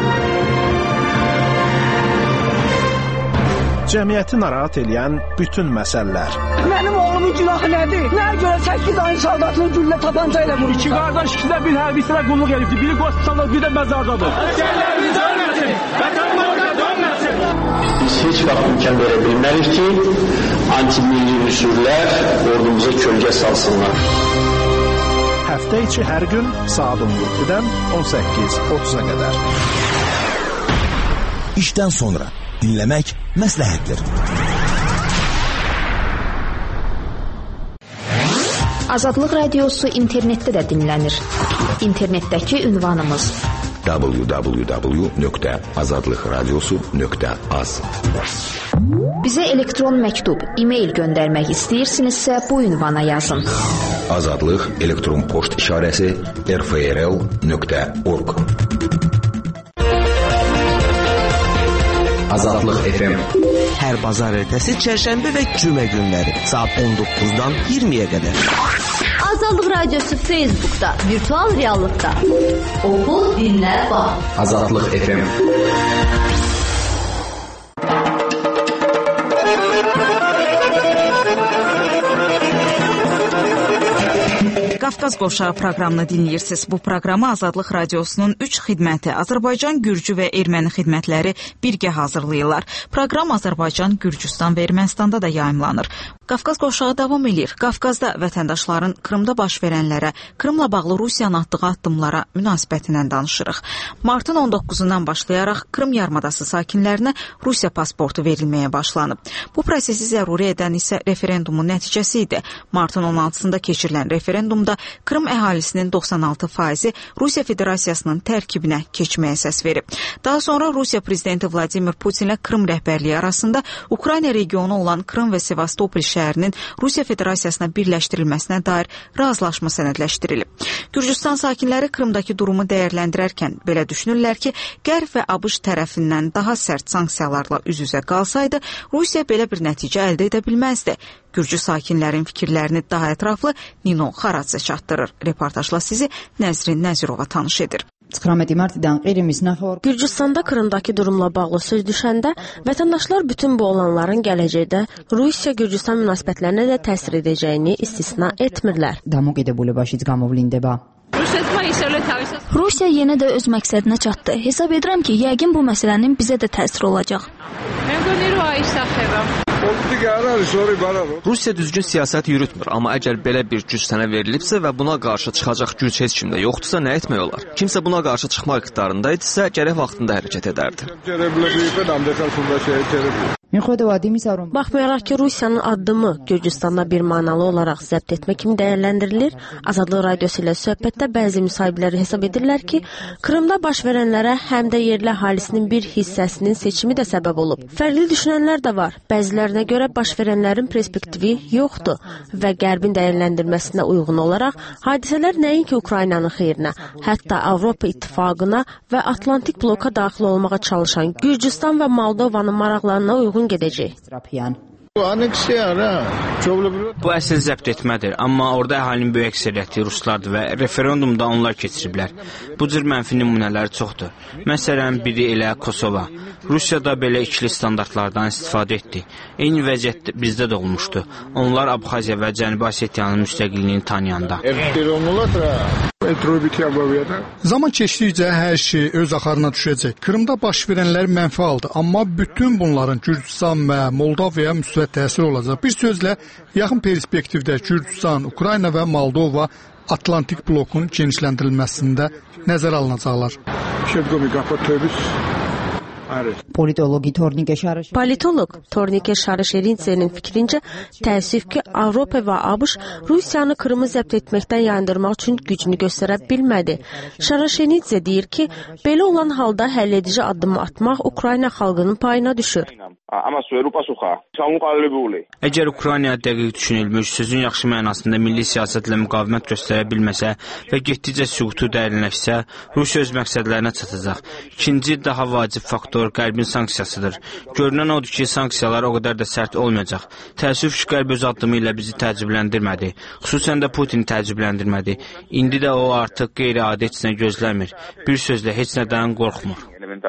Cəmiyyəti narahat edən bütün məsələlər.
Mənim oğlumun günahı nədir? Nəyə görə səkkiz ayın saldatını güllə tapanca ilə vurur?
İki qardaş ikisi də bir hərbisinə qulluq edibdir. Biri qoşsanlar, bir də məzardadır. Əsgərlərimiz ölməsin, vətənimizə dönməsin.
Biz heç vaxt imkan verə bilmərik ki, anti-milli üsullər ordumuza kölgə salsınlar.
Həftə içi hər gün saat on yeddidən on səkkiz otuz'a qədər.
İşdən sonra dinləmək məsləhətdir.
Azadlıq radiosu internetdə də dinlənir. İnternetdəki ünvanımız
w w w nöqtə azadlıq radiosu nöqtə az.
Bizə elektron məktub, e-mail göndərmək istəyirsinizsə bu ünvana yazın.
Azadlıq elektron poçt işarəsi r f r l nöqtə org.
Azadlıq F M. Hər bazar ertəsi, çərşənbə və cümə günləri saat on doqquzdan iyirmiyə qədər.
Azadlıq radiosu Facebookda, virtual reallıqda. Oxu, dinlə, bax.
Azadlıq F M.
Qafqaz qovşağı proqramını dinləyirsiniz. Bu proqramı Azadlıq radiosunun üç xidməti, Azərbaycan, Gürcü və Erməni xidmətləri birgə hazırlayırlar. Proqram Azərbaycan, Gürcüstan və Ermənistanda da yayımlanır. Qafqaz qovşağı davam edir. Qafqazda vətəndaşların Krımda baş verənlərə, Krımla bağlı Rusiyanın atdığı addımlara münasibətindən danışırıq. Martın on doqquzundan başlayaraq Krım yarımadası sakinlərinə Rusiya pasportu verilməyə başlanıb. Bu prosesi zəruri edən isə referendumun nəticəsi idi. Martın on altısında keçirilən referendumda Krım əhalisinin doxsan altı faizi Rusiya Federasiyasının tərkibinə keçməyə səs verib. Daha sonra Rusiya prezidenti Vladimir Putinlə Krım rəhbərliyi arasında Ukrayna regionu olan Krım və Sevastopol şəhərinin Rusiya Federasiyasına birləşdirilməsinə dair razılaşma sənədləşdirilib. Gürcüstan sakinləri Krımdakı durumu dəyərləndirərkən belə düşünürlər ki, Qərb və ABŞ tərəfindən daha sərt sanksiyalarla üz-üzə qalsaydı, Rusiya belə bir nəticə əldə edə bilməzdi. Gürcü sakinlərin fikirlərini daha ətraflı Nino Xaradze çatdırır. Reportajla sizi Nəzrin Nəzirova tanış edir.
Gürcüstanda Krımdakı durumla bağlı söz düşəndə vətəndaşlar bütün bu olanların gələcəkdə Rusiya-Gürcüstan münasibətlərinə də təsir edəcəyini istisna etmirlər.
Rusiya yenə də öz məqsədinə çatdı. Hesab edirəm ki, yəqin bu məsələnin bizə də təsiri olacaq.
Rusiya düzgün siyasət yürütmür, amma əgər belə bir güc sənə verilibsə və buna qarşı çıxacaq güc heç kimdə yoxdursa, nə etmək olar? Kimsə buna qarşı çıxmaq iqtidarında idisə, gərək vaxtında hərəkət edərdi.
Baxmayaraq ki, Rusiyanın addımı Gürcüstanda bir manalı olaraq zəbt etmə kimi dəyərləndirilir, Azadlıq radiosu ilə söhbətdə bəzi müsahibləri hesab edirlər ki, Krımda baş verənlərə həm də yerli əhalisinin bir hissəsinin seçimi də səbəb olub. Fərqli düşünənlər də var. Bəziləri sözlərinə görə baş verənlərin perspektivi yoxdur və Qərbin dəyərləndirməsinə uyğun olaraq hadisələr nəinki Ukraynanın xeyrinə, hətta Avropa İttifaqına və Atlantik bloka daxil olmağa çalışan Gürcüstan və Moldovanın maraqlarına uyğun gedəcək.
Bu əsl zəbt etmədir, amma orada əhalinin böyük əksəriyyəti ruslardır və referendumda onlar keçiriblər. Bu cür mənfi nümunələri çoxdur. Məsələn, biri elə Kosova. Rusiyada belə ikili standartlardan istifadə etdi. Eyni vəziyyət bizdə də olmuşdu. Onlar Abxaziya və Cənubi Osetiyanın müstəqilliyini tanıyanda.
Zaman keçdikcə hər şey öz axarına düşəcək. Krımda baş verənlər mənfi aldı, amma bütün bunların Gürcüstan və Moldovaya müsbət təsir olacaq. Bir sözlə, yaxın perspektivdə Gürcüstan, Ukrayna və Moldova Atlantik blokun genişləndirilməsində nəzərə alınacaqlar.
Politolog Tornike Şarışerinitsenin fikrincə, təəssüf ki, Avropa və ABŞ Rusiyanı Krımı zəbt etməkdən yayındırmaq üçün gücünü göstərə bilmədi. Şarışerinitse deyir ki, belə olan halda həlledici addımı atmaq Ukrayna xalqının payına düşür.
Əgər Ukraynaya dəqiq düşünülmüş, sözün yaxşı mənasında milli siyasətlə müqavimət göstərə bilməsə və getdikcə süqutu dərinləşsə, Rusiya öz məqsədlərinə çatacaq. İkinci, daha vacib faktor Qərbin sanksiyasıdır. Görünən odur ki, sanksiyalar o qədər də sərt olmayacaq. Təəssüf ki, Qərb öz addımı ilə bizi təəccübləndirmədi. Xüsusən də Putini təəccübləndirmədi. İndi də o artıq qeyri-adi heç nə gözləmir. Bir sözlə, heç nədən qorxmur.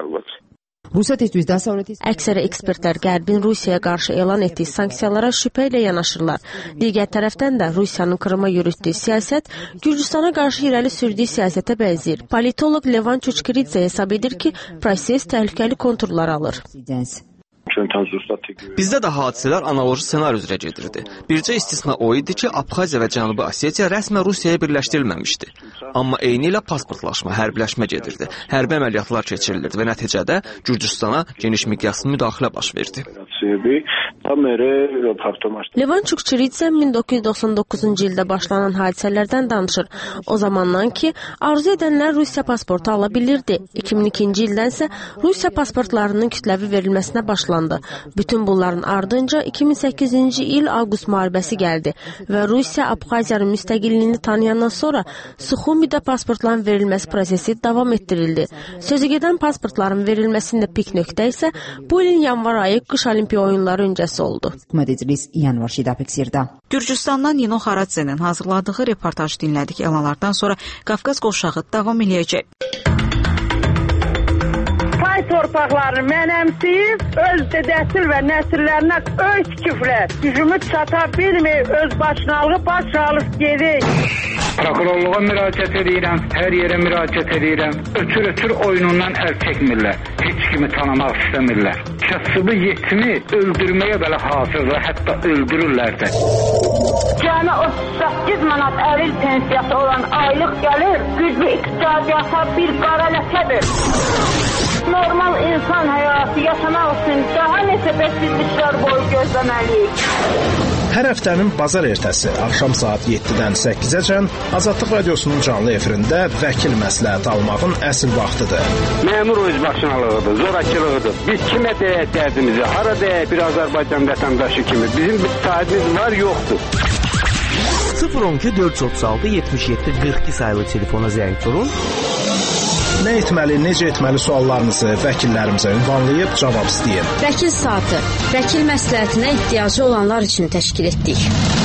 Əksər ekspertlər Qərbin Rusiyaya qarşı elan etdiyi sanksiyalara şübhə ilə yanaşırlar. Digər tərəfdən də Rusiyanın Krıma yürütdüyü siyasət Gürcüstana qarşı irəli sürdüyü siyasətə bənzəyir. Politolog Levan Çuçkiridze hesab edir ki, proses təhlükəli konturlar alır.
Bizdə də hadisələr analoji ssenari üzrə gedirdi. Bircə istisna o idi ki, Abxaziya və Cənubi Osetiya rəsmən Rusiyaya birləşdirilməmişdi. Amma eyni ilə pasportlaşma, hərbiləşmə gedirdi. Hərbi əməliyyatlar keçirilirdi və nəticədə Gürcüstana geniş miqyaslı müdaxilə baş verdi.
Levan Çuçkiridze min doqquz yüz doxsan doqquzuncu ildə başlanan hadisələrdən danışır. O zamandan ki, arzu edənlər Rusiya pasportu ala bilirdi. iki min ikinci ildən isə Rusiya pasportlarının kütləvi verilməsinə başlandı. Bütün bunların ardınca iki min səkkizinci il avqust müharibəsi gəldi və Rusiya Abxaziyanın müstəqilliyini tanıyandan sonra Suxumidə pasportların verilməsi prosesi davam etdirildi. Sözü gedən pasportların verilməsində pik nöqtə isə bu ilin yanvar ayı qış olimpiya oyunları öncəsi oldu.
Gürcüstandan Nino Xaradzenin hazırladığı reportaj dinlədik. Əlalardan sonra Qafqaz qovşağı davam eləyəcək.
Pay torpaqlarını mənəmsiyib, öz dədəsil və nəsillərinə öz küflər, gücümü çata bilmir, öz başınalığı baş alıb gedir.
Prokurorluğa müraciət edirəm, hər yerə müraciət edirəm. Ötür-ötür oyunundan əl çəkmirlər, heç kimi tanımaq istəmirlər. Kasıbı yetimi öldürməyə belə hazırlar, hətta öldürürlər də.
Cəmi otuz səkkiz manat əril pensiyası olan aylıq gəlir, güclü iqtisadiyyata bir qara ləkədir. Normal insan həyatı yaşamaq üçün daha neçə bəsizliklər boyu gözləməliyik.
Hər həftənin bazar ertəsi axşam saat yeddidən səkkizəcən Azadlıq Radiosunun canlı efirində vəkil məsləhət almağın əsl vaxtıdır.
Məmur özbaşınalığıdır, zorakılığıdır. Biz kimə deyək dərdimizi, hara deyək bir Azərbaycan vətəndaşı kimi. Bizim bir sahibimiz var, yoxdur.
sıfır on iki dörd yüz otuz altı yetmiş yeddi qırx iki sayılı telefona zəng vurun.
Nə etməli, necə etməli suallarınızı vəkillərimizə ünvanlayıb cavab istəyin.
Vəkil saatı, vəkil məsləhətinə ehtiyacı olanlar üçün təşkil etdik.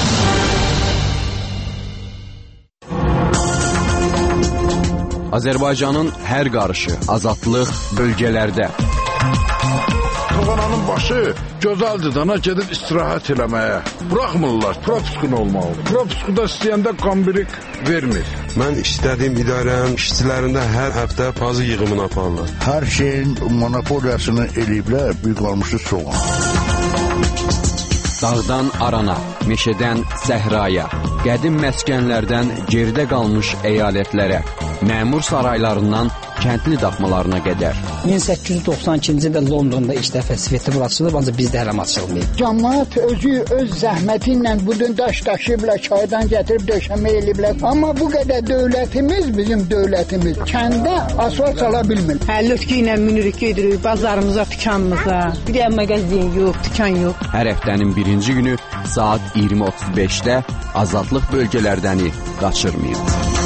Azərbaycanın hər qarışı, azadlıq bölgələrdə.
Toğananın başı gözəldir, dana gedib istirahət eləməyə. Buraxmırlar, propiskun olmalıdır. Propuskuda istəyəndə qambirik vermir.
Mən istədiyim idarənin işçilərində hər həftə pazı yığımını aparırlar.
Hər şeyin monopoliyasını eləyiblər, bir qalmışı soğan.
Dağdan arana, meşədən səhraya, qədim məskənlərdən geridə qalmış əyalətlərə, məmur saraylarından kəndli daxmalarına qədər.
min səkkiz yüz doxsan ikinci ildə Londonda ilk dəfə svetofor açılıb, ancaq bizdə hələ açılmayıb.
Cəmiyyət özü öz zəhməti ilə bu gün daş daşıyıblar, çaydan gətirib döşəmə eləyiblər. Amma bu qədər dövlətimiz, bizim dövlətimiz kəndə asfalt sala bilmir.
Həllötkü ilə minirik, gedirik bazarımıza, dükanımıza. Bir də mağazin yox, dükan yox.
Hər həftənin birinci günü saat iyirmi otuz beşdə Azadlıq bölgələrdəni qaçırmayın.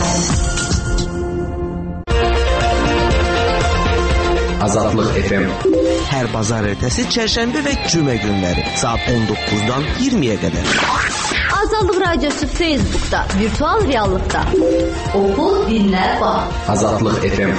Azadlıq F M.
Hər bazar ertəsi, çərşənbə və cümə günləri saat on doqquzdan iyirmiyə qədər.
Azadlıq Radiosu Facebookda, virtual reallıqda. Oxu, dinlə, bax.
Azadlıq F M.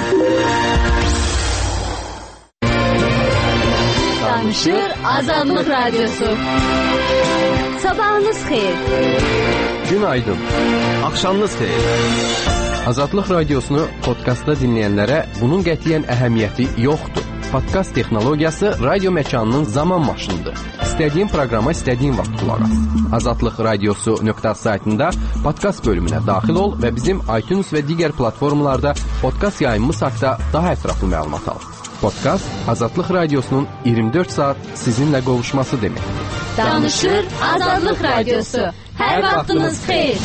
Danışır Azadlıq Radiosu. Sabahınız xeyir.
Günaydın. Axşamınız xeyir. Azadlıq Radiosunu podkastda dinləyənlərə bunun qətiyyən əhəmiyyəti yoxdur. Podkast texnologiyası radio məkanının zaman maşınıdır. İstədiyin proqrama istədiyin vaxt qulaq as. azadlıq radiosu nöqtə saytında podkast bölümünə daxil ol və bizim iTunes və digər platformalarda podkast yayımımız haqqında daha ətraflı məlumat al. Podkast Azadlıq Radiosunun iyirmi dörd saat sizinlə qovuşması deməkdir.
Danışır Azadlıq Radiosu. Hər vaxtınız xeyir.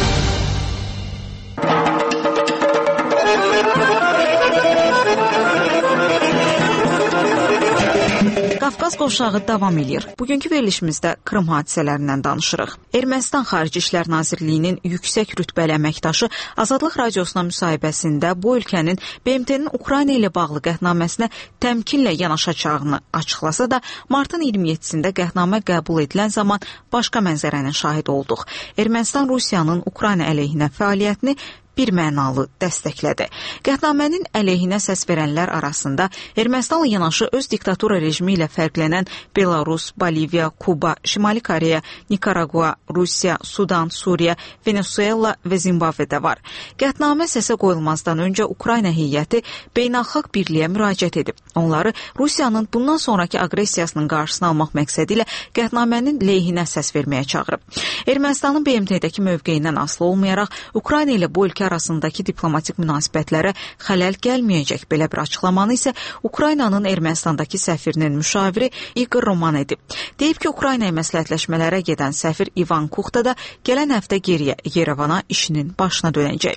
Qafqaz qovşağı davam edir. Bugünkü verilişimizdə Krım hadisələrindən danışırıq. Ermənistan Xarici İşlər Nazirliyinin yüksək rütbəli əməkdaşı Azadlıq Radiosuna müsahibəsində bu ölkənin B M T-nin Ukrayna ilə bağlı qətnaməsinə təmkinlə yanaşacağını açıqlasa da, martın iyirmi yeddisində qətnamə qəbul edilən zaman başqa mənzərənin şahid olduq. Ermənistan Rusiyanın Ukrayna əleyhinə fəaliyyətini bir mənalı dəstəklədi. Qətnamənin əleyhinə səs verənlər arasında Ermənistanla yanaşı öz diktatura rejimi ilə fərqlənən Belarus, Boliviya, Kuba, Şimali Koreya, Nikaragua, Rusiya, Sudan, Suriya, Venezuela və Zimbabve də var. Qətnamə səsə qoyulmazdan öncə Ukrayna heyəti beynəlxalq birliyə müraciət edib. Onları Rusiyanın bundan sonraki aqressiyasının qarşısını almaq məqsədi ilə qətnamənin leyhinə səs verməyə çağırıb. Ermənistanın B M T-dəki mövqeyindən asılı olmayaraq Ukrayna ilə bu ölkə arasındakı diplomatik münasibətlərə xələl gəlməyəcək belə bir açıqlamanı isə Ukraynanın Ermənistandakı səfirinin müşaviri Igor Roman edib. Deyib ki, Ukraynaya məsləhətləşmələrə gedən səfir İvan Kuxta da gələn həftə geriyə Yerevana işinin başına dönəcək.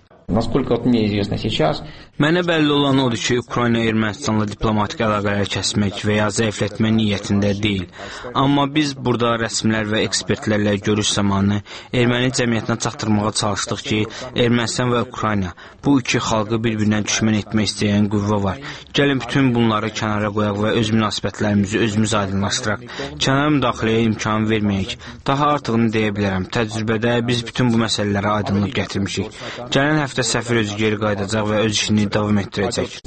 Mənə bəlli olan odur ki, Ukrayna Ermənistanla diplomatik əlaqələri kəsmək və ya zəiflətmə niyyətində deyil. Amma biz burada rəsmilər və ekspertlərlə görüş zamanı erməni cəmiyyətinə çatdırmağa çalışdıq ki, Ermənistan və Ukrayna bu iki xalqı bir-birindən düşmən etmək istəyən qüvvə var. Gəlin bütün bunları kənara qoyaq və öz münasibətlərimizi özümüz aydınlaşdıraq. Kənara müdaxiləyə imkan verməyək. Daha artığını deyə bilərəm. Təcrübədə biz bütün bu məsələlərə aydınlıq gətirmişik. Gələn həftə səfir özü geri qayıdacaq və öz işini davam etdirəcək.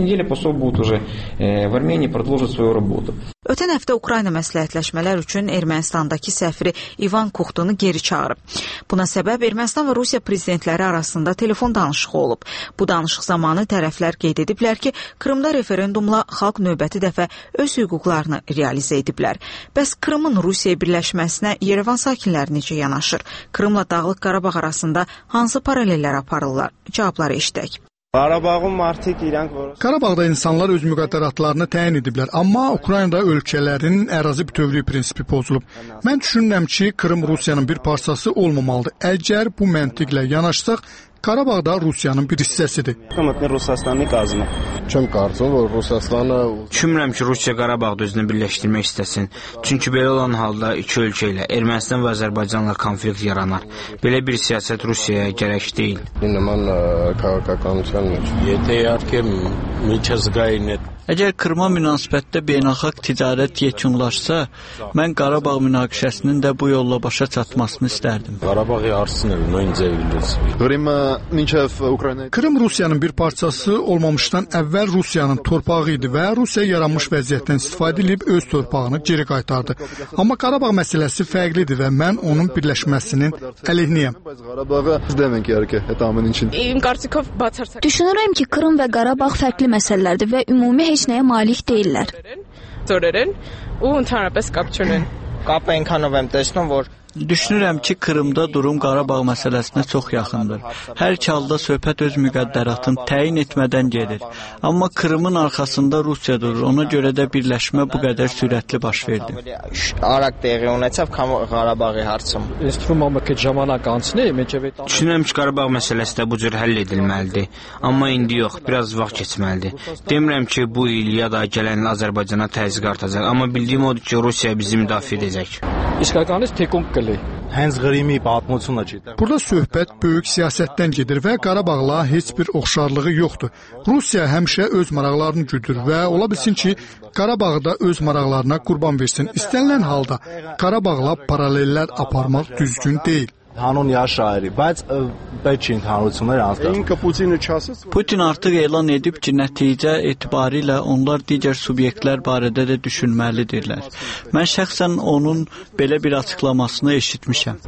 Ötən həftə Ukrayna məsləhətləşmələr üçün Ermənistandakı səfiri İvan Kuxtunu geri çağırıb. Buna səbəb Ermənistan və Rusiya prezidentləri arasında telefon danışığı olub. Bu danışıq zamanı tərəflər qeyd ediblər ki, Krımda referendumla xalq növbəti dəfə öz hüquqlarını realizə ediblər. Bəs Krımın Rusiyaya birləşməsinə Yerevan sakinləri necə yanaşır? Krımla Dağlıq Qarabağ arasında hansı paralellər aparırlar? Cavabları eşidək.
Qarabağda insanlar öz müqəddəratlarını təyin ediblər, amma Ukraynada ölkələrin ərazi bütövlüyü prinsipi pozulub. Mən düşünürəm ki, Krım Rusiyanın bir parçası olmamalıdır. Əgər bu məntiqlə yanaşsaq, Qarabağ da Rusiyanın bir hissəsidir.
Düşünmürəm ki, Rusiya Qarabağda özünü birləşdirmək istəsin. Çünki belə olan halda iki ölkə ilə Ermənistan və Azərbaycanla konflikt yaranar. Belə bir siyasət Rusiyaya gərək deyil.
Əgər Krıma münasibətdə beynəlxalq ticarət yekunlaşsa, mən Qarabağ münaqişəsinin də bu yolla başa çatmasını istərdim.
Krım Rusiyanın bir parçası olmamışdan əvvəl Rusiyanın torpağı idi və Rusiya yaranmış vəziyyətdən istifadə edib öz torpağını geri qaytardı. Amma Qarabağ məsələsi fərqlidir və mən onun birləşməsinin əleyhinəyəm.
Düşünürəm ki, Krım və Qarabağ fərqli məsələlərdir və ümumi heç nəyə malik deyirlər.
Düşünürəm ki, Krımda durum Qarabağ məsələsinə çox yaxındır. Hər iki halda söhbət öz müqəddəratını təyin etmədən gedir. Amma Krımın arxasında Rusiya durur. Ona görə də birləşmə bu qədər sürətli baş verdi.
Düşünürəm ki, Qarabağ məsələsi də bu cür həll edilməlidir. Amma indi yox, biraz vaxt keçməlidir. Demirəm ki, bu il ya da gələn il Azərbaycana təzyiq artacaq. Amma bildiyim odur ki, Rusiya bizi müdafiə edəcək.
Burada söhbət böyük siyasətdən gedir və Qarabağla heç bir oxşarlığı yoxdur. Rusiya həmişə öz maraqlarını güdür və ola bilsin ki, Qarabağda öz maraqlarına qurban versin. İstənilən halda Qarabağla paralellər aparmaq düzgün deyil.
Putin artıq elan edib ki, nəticə etibarilə onlar digər subyektlər barədə də düşünməlidirlər. Mən şəxsən onun belə bir açıqlamasını eşitmişəm.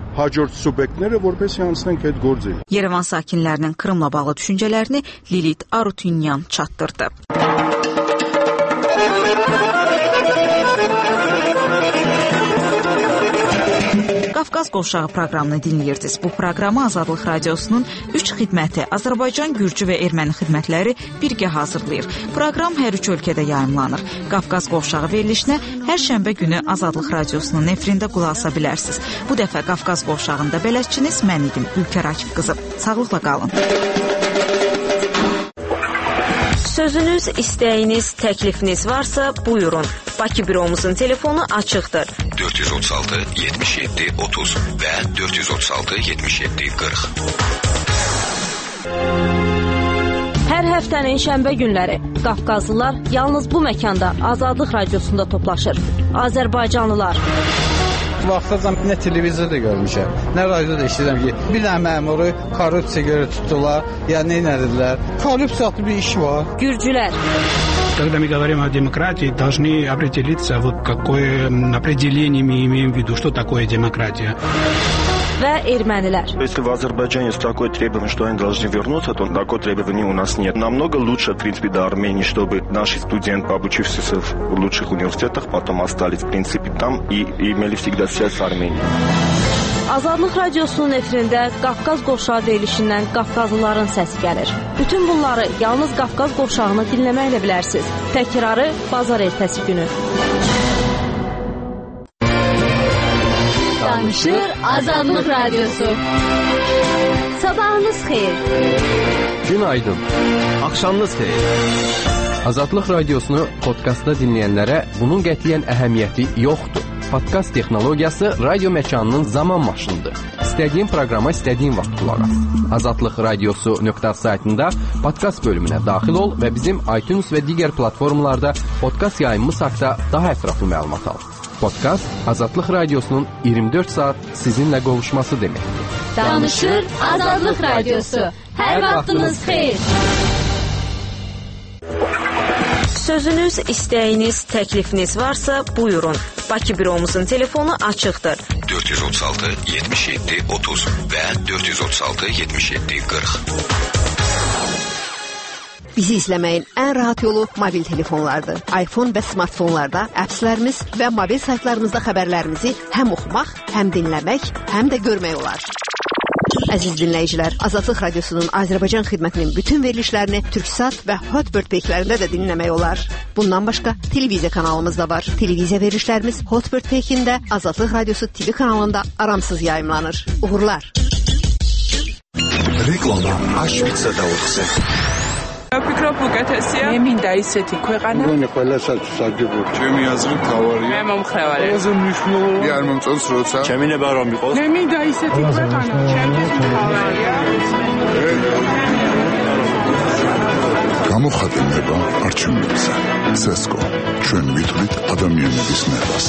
Yerevan sakinlərinin Krımla bağlı düşüncələrini Lilit Arutunyan çatdırdı. Qafqaz Qovşağı proqramını dinləyirdiniz. Bu proqramı Azadlıq Radiosunun üç xidməti, Azərbaycan, Gürcü və Erməni xidmətləri birgə hazırlayır. Proqram hər üç ölkədə yayımlanır. Qafqaz Qovşağı verilişinə hər şənbə günü Azadlıq Radiosunun efirində qulaq asa bilərsiniz. Bu dəfə Qafqaz Qovşağında bələdçiniz mən idim, Ülkər Akif qızı. Sağlıqla qalın.
Sözünüz, istəyiniz, təklifiniz varsa buyurun. Bakı büromuzun telefonu açıqdır.
dörd yüz otuz altı yetmiş yeddi otuz və dörd yüz otuz altı yetmiş yeddi qırx.
Hər həftənin şənbə günləri Qafqazlılar yalnız bu məkanda Azadlıq Radiosunda toplaşır. Azərbaycanlılar.
Vaxtacan nə televizorda görmüşəm, nə radioda eşidirəm ki, bir dənə məmuru korrupsiya görə tutdular, ya nə edilər. Korrupsiyalı bir iş var.
Gürcülər.
Когда мы говорим о демократии, должны определиться, вот какое определение мы имеем в виду, что такое демократия.
Və ermənilər.
Если в Азербайджане есть такое требование, что они должны вернуться, то такое требование у нас нет. Намного лучше, в принципе, до Армении, чтобы наши студенты, обучившиеся в лучших университетах, потом остались, в принципе, там и имели всегда связь с Арменией.
Azadlıq Radiosunun efirində Qafqaz Qovşağı verilişindən Qafqazlıların səsi gəlir. Bütün bunları yalnız Qafqaz Qovşağını dinləməklə bilərsiniz. Təkrarı bazar ertəsi günü.
Danışır Azadlıq Radiosu. Sabahınız xeyir.
Günaydın. Axşamınız xeyir. Azadlıq Radiosunu podkastda dinləyənlərə bunun qətiyyən əhəmiyyəti yoxdur. Podkast texnologiyası radio məkanının zaman maşınıdır. İstədiyin proqrama istədiyin vaxt qulaq as. Azadlıq Radiosu nöqtə saytında podkast bölümünə daxil ol və bizim iTunes və digər platformalarda podkast yayımımız haqqında daha ətraflı məlumat al. Podkast Azadlıq Radiosunun iyirmi dörd saat sizinlə qovuşması deməkdir.
Danışır Azadlıq Radiosu. Hər vaxtınız xeyir.
Sözünüz, istəyiniz, təklifiniz varsa buyurun. Bakı büromuzun telefonu açıqdır.
dörd yüz otuz altı yetmiş yeddi otuz və dörd yüz otuz altı yetmiş yeddi qırx.
Bizi izləməyin ən rahat yolu mobil telefonlardır. iPhone və smartfonlarda appslərimiz və mobil saytlarımızda xəbərlərimizi həm oxumaq, həm dinləmək, həm də görmək olar. Əziz dinləyicilər, Azadlıq Radiosunun Azərbaycan xidmətinin bütün verilişlərini Türksat və Hotbird peykilərində də dinləmək olar. Bundan başqa televiziya kanalımız da var. Televiziya verilişlərimiz Hotbird peykində Azadlıq Radiosu T V kanalında aramsız yayımlanır. Uğurlar.
Reklama Auschwitz-a დაუხსე.
ვფიქრობ უკეთესია. მე მინდა ისეთი ქვეყანა.
მგონი ყველასაც საგებო. ჩემი აზრით თავარია.
მე მომხრევარი.
ყველაზე მნიშვნელოვანი არ მომწონს როცა. ჩემი ნება რომ იყოს.
მე მინდა ისეთი ქვეყანა. ჩემთვის თავარია.
გამოხატება არჩევნებზე. სესკო. ჩვენ ვითვლით ადამიანების ნებას.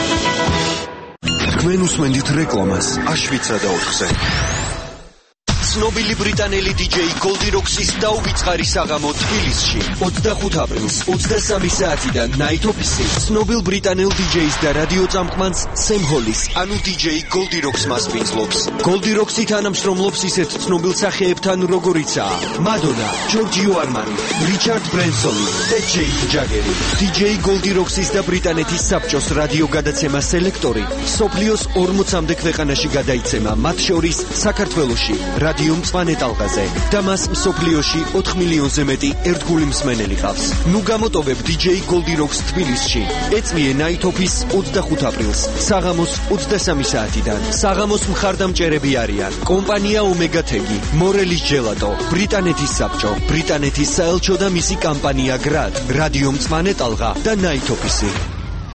თქვენ უსმენთ რეკლამას Auschwitz-a დაუხსე.
ცნობილი ბრიტანელი დიჯეი Goldi Rocks-ის დაუვიწყარი საღამო თბილისში ოცდახუთი აპრილს ოცდასამი საათიდან Night Office-ი ცნობილ ბრიტანელ დიჯეის და რადიო წამყვანს Sam Hollis, ანუ დიჯეი Goldi Rocks მასპინძლობს. Goldi Rocks-ი თანამშრომლობს ისეთ ცნობილ სახეებთან როგორიცაა Madonna, Giorgio Armani, Richard Branson და Jake Jagger-ი. დიჯეი Goldi Rocks-ის და ბრიტანეთის საბჭოს რადიო გადაცემა სელექტორი სოფლიოს ორმოცამდე ქვეყანაში გადაიცემა, მათ შორის საქართველოში რადიო მწვანე ტალღაზე და მას მსოფლიოში ოთხ მილიონზე მეტი ერთგული მსმენელი ყავს. ნუ გამოტოვებ დიჯეი Goldi Rocks თბილისში. ეწვიე Night Office ოცდახუთი აპრილს საღამოს ოცდასამი საათიდან. საღამოს მხარდამჭერები არიან კომპანია Omega Tegi, Morelis Gelato, ბრიტანეთის საბჭო, ბრიტანეთის საელჩო და მისი კამპანია Grad, რადიო მწვანე ტალღა და Night Office.